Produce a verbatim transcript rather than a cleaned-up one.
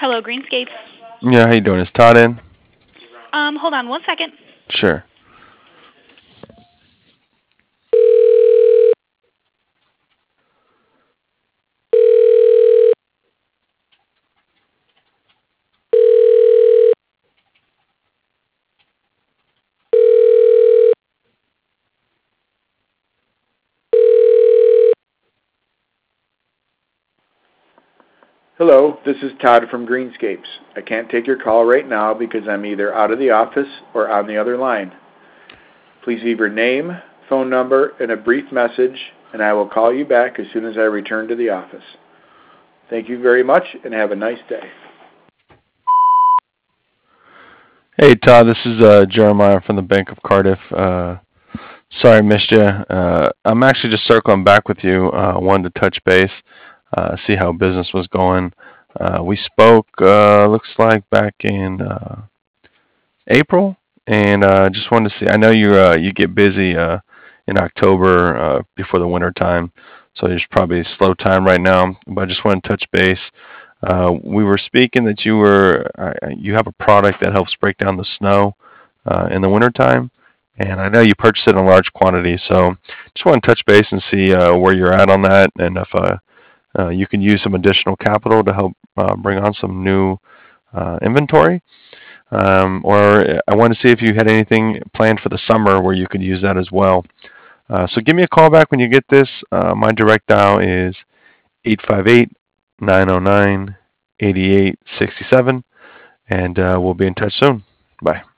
Hello, Greenscape. Yeah, how you doing? Is Todd in? Um, hold on one second. Sure. Hello, this is Todd from Greenscapes. I can't take your call right now because I'm either out of the office or on the other line. Please leave your name, phone number, and a brief message, and I will call you back as soon as I return to the office. Thank you very much, and have a nice day. Hey, Todd, this is uh, Jeremiah from the Bank of Cardiff. Uh, sorry I missed you. Uh, I'm actually just circling back with you. Uh, wanted to touch base, uh, see how business was going. Uh, we spoke, uh, looks like back in uh, April, and uh, just wanted to see. I know you uh, you get busy uh, in October uh, before the winter time, so there's probably a slow time right now. But I just wanted to touch base. Uh, we were speaking that you were uh, you have a product that helps break down the snow uh, in the wintertime, and I know you purchased it in large quantity. So just want to touch base and see uh, where you're at on that, and if uh, uh, you can use some additional capital to help uh, bring on some new uh, inventory. Um, or I want to see if you had anything planned for the summer where you could use that as well. Uh, so give me a call back when you get this. Uh, my direct dial is eight five eight, nine zero nine, eight eight six seven, and uh, we'll be in touch soon. Bye.